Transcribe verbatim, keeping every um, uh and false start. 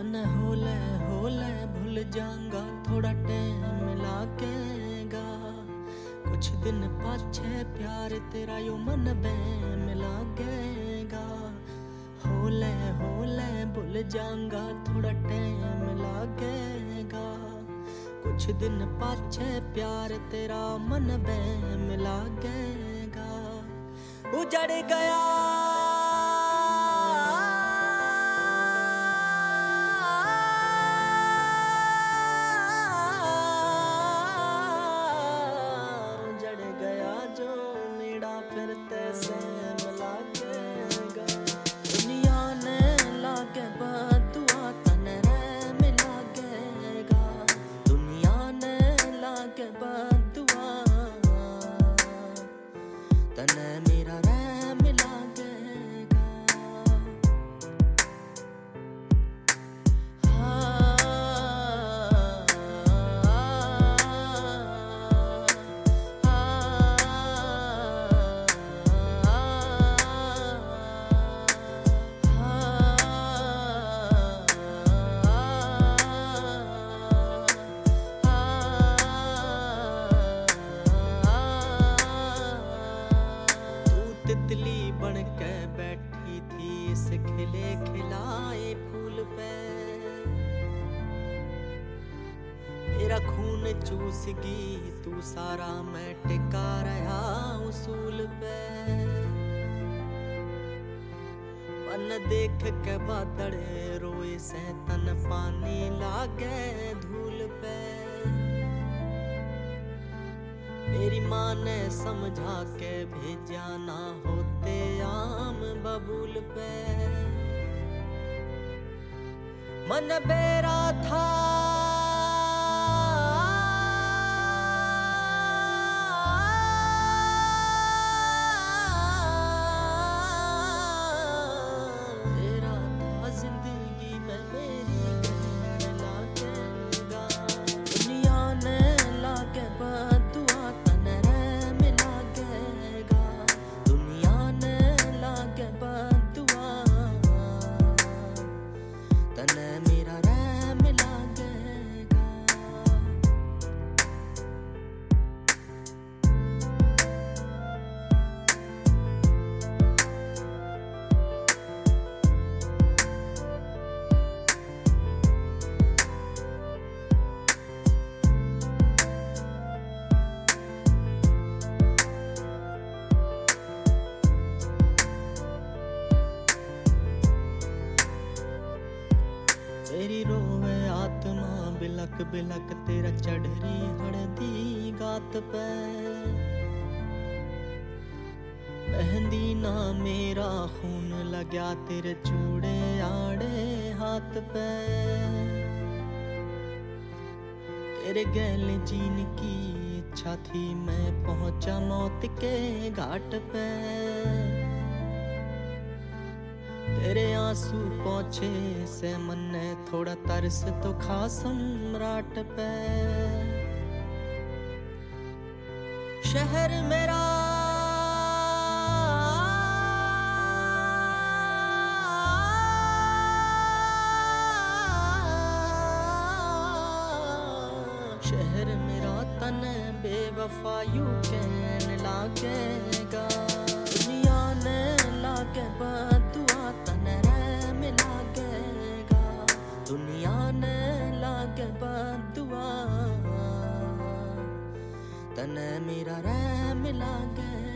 तने होले होले भूल जाऊंगा, थोड़ा टाइम लागेगा। कुछ दिन पाछे प्यार तेरा यो मन में लागेगा। होले होले भूल जाऊंगा, थोड़ा टाइम लागेगा। कुछ दिन पाछे प्यार तेरा मन में लागेगा। उजड़ गया तने मेरा रैम लागेगा। तितली बन के बैठी थी इस खिले खिलाए फूल पे। मेरा खून चूस गई तू सारा, मैं टिका रहा उसूल पे। मन देख के बादल रोए से तन पानी लागे धूल पे। मेरी माँ ने समझा के भेजा ना होते आम बबूल पे। मन बेरा था बेरा था जिंदगी में मेरी लागेगा। दुनिया ने लागे बदुआ तने मेरा रैम लागेगा। तेरी रोवे आत्मा बिलक बिलक तेरा चढ़री हड़दी गात पे। मेहंदी ना मेरा खून लगा तेरे चूड़े आड़े हाथ पे। तेरे गैल जीन की इच्छा थी, मैं पहुंचा मौत के घाट पे। तेरे आंसू पहुंचे से मन ने थोड़ा तरस तो खा सम्राट पे। शहर मेरा शहर मेरा तन बेवफा यूं कहने लागेगा। दुनिया ने लागे बदुआ तने रैम लागेगा। दुनिया ने लागे बदुआ तने मेरा रैम लागेगा।